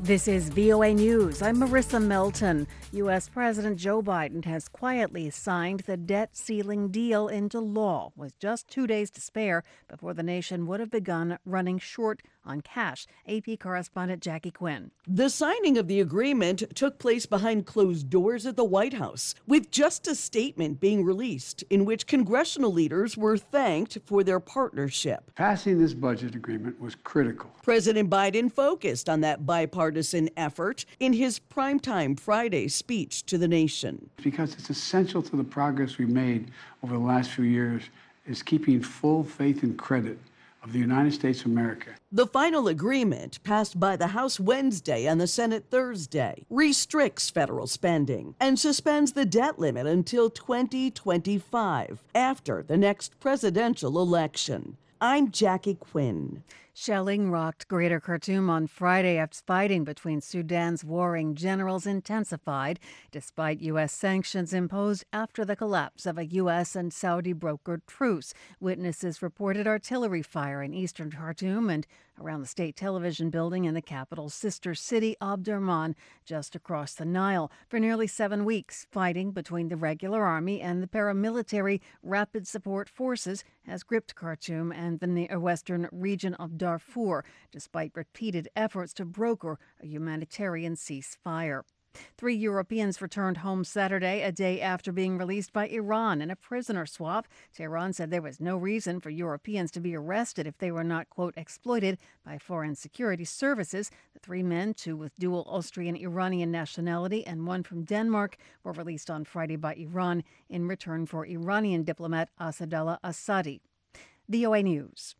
This is VOA News. I'm Marissa Melton. U.S. President Joe Biden has quietly signed the debt ceiling deal into law with just 2 days to spare before the nation would have begun running short on cash. AP correspondent Jackie Quinn. The signing of the agreement took place behind closed doors at the White House, with just a statement being released in which congressional leaders were thanked for their partnership. Passing this budget agreement was critical. President Biden focused on that bipartisan effort in his primetime Friday speech to the nation. Because it's essential to the progress we made over the last few years is keeping full faith and credit of the United States of America. The final agreement, passed by the House Wednesday and the Senate Thursday, restricts federal spending and suspends the debt limit until 2025, after the next presidential election. I'm Jackie Quinn. Shelling rocked Greater Khartoum on Friday after fighting between Sudan's warring generals intensified, despite U.S. sanctions imposed after the collapse of a U.S. and Saudi-brokered truce. Witnesses reported artillery fire in eastern Khartoum and around the state television building in the capital's sister city, Omdurman, just across the Nile. For nearly 7 weeks, fighting between the regular army and the paramilitary Rapid Support Forces has gripped Khartoum and the western region of Darfur, despite repeated efforts to broker a humanitarian ceasefire. 3 Europeans returned home Saturday, a day after being released by Iran in a prisoner swap. Tehran said there was no reason for Europeans to be arrested if they were not, quote, exploited by foreign security services. The 3 men, 2 with dual Austrian-Iranian nationality and 1 from Denmark, were released on Friday by Iran in return for Iranian diplomat Asadullah Assadi. VOA News.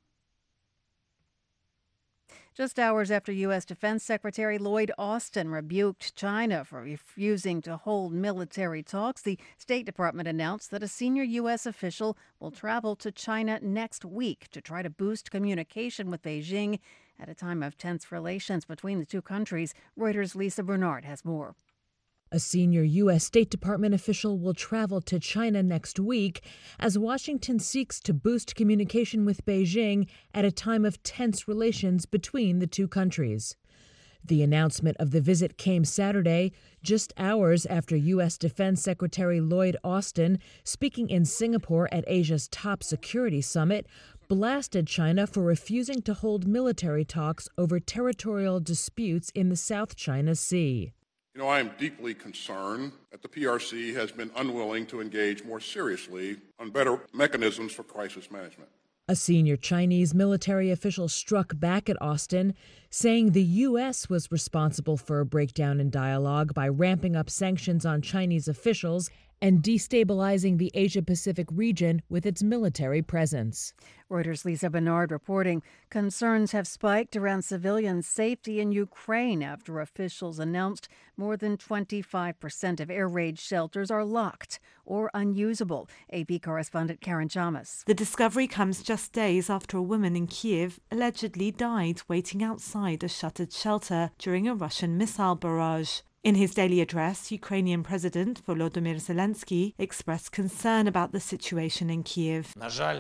Just hours after U.S. Defense Secretary Lloyd Austin rebuked China for refusing to hold military talks, the State Department announced that a senior U.S. official will travel to China next week to try to boost communication with Beijing at a time of tense relations between the two countries. Reuters' Lisa Bernard has more. A senior U.S. State Department official will travel to China next week as Washington seeks to boost communication with Beijing at a time of tense relations between the two countries. The announcement of the visit came Saturday, just hours after U.S. Defense Secretary Lloyd Austin, speaking in Singapore at Asia's top security summit, blasted China for refusing to hold military talks over territorial disputes in the South China Sea. I am deeply concerned that the PRC has been unwilling to engage more seriously on better mechanisms for crisis management. A senior Chinese military official struck back at Austin, saying the U.S. was responsible for a breakdown in dialogue by ramping up sanctions on Chinese officials and destabilizing the Asia-Pacific region with its military presence. Reuters' Lisa Bernard reporting concerns have spiked around civilian safety in Ukraine after officials announced more than 25% of air raid shelters are locked or unusable. AP correspondent Karen Chamas. The discovery comes just days after a woman in Kiev allegedly died waiting outside a shuttered shelter during a Russian missile barrage. In his daily address, Ukrainian President Volodymyr Zelensky expressed concern about the situation in Kiev.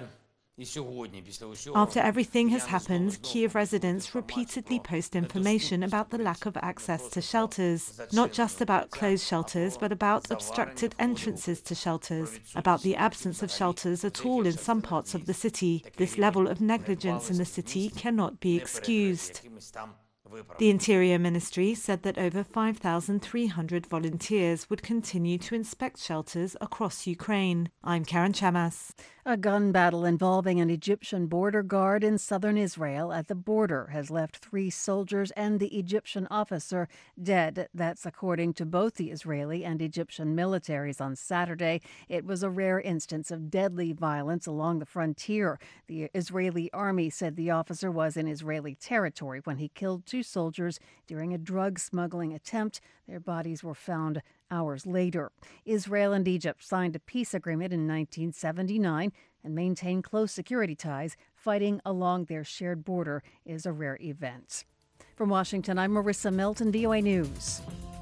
After everything has happened, Kiev residents repeatedly post information about the lack of access to shelters, not just about closed shelters, but about obstructed entrances to shelters, about the absence of shelters at all in some parts of the city. This level of negligence in the city cannot be excused. The Interior Ministry said that over 5,300 volunteers would continue to inspect shelters across Ukraine. I'm Karen Chamas. A gun battle involving an Egyptian border guard in southern Israel at the border has left 3 soldiers and the Egyptian officer dead. That's according to both the Israeli and Egyptian militaries on Saturday. It was a rare instance of deadly violence along the frontier. The Israeli army said the officer was in Israeli territory when he killed 2 soldiers during a drug smuggling attempt. Their bodies were found hours later. Israel and Egypt signed a peace agreement in 1979 and maintain close security ties. Fighting along their shared border is a rare event. From Washington, I'm Marissa Melton, VOA News.